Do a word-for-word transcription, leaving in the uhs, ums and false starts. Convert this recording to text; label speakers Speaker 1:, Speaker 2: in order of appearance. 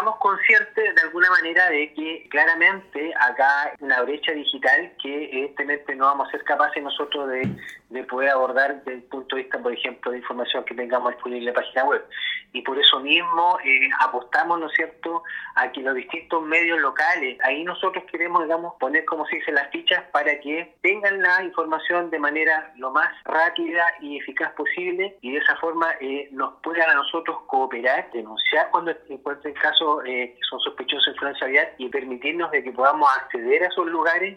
Speaker 1: estamos conscientes de alguna manera de que claramente acá hay una brecha digital que evidentemente no vamos a ser capaces nosotros de, de poder abordar desde el punto de vista, por ejemplo, de información que tengamos disponible en la página web. Y por eso mismo eh, apostamos, ¿no es cierto?, a que los distintos medios locales, ahí nosotros queremos, digamos, poner, como se dice, las fichas para que tengan la información de manera lo más rápida y eficaz posible, y de esa forma eh, nos puedan a nosotros cooperar, denunciar cuando encuentren casos eh, que son sospechosos de influencia aviar y permitirnos de que podamos acceder a esos lugares